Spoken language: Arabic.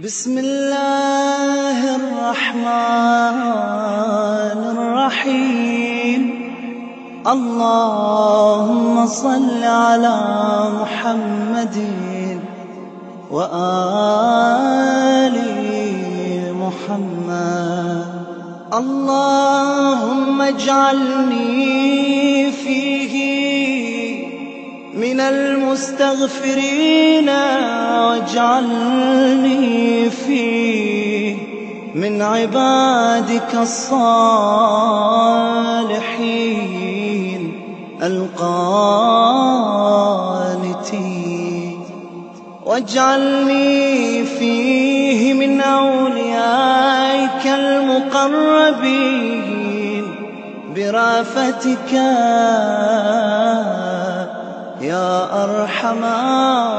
بسم الله الرحمن الرحيم. اللهم صل على محمد وآل محمد. اللهم اجعلني فيه من المستغفرين، واجعلني فيه من عبادك الصالحين القانتين، واجعلني فيه من أوليائك المقربين برأفتك يا أرحم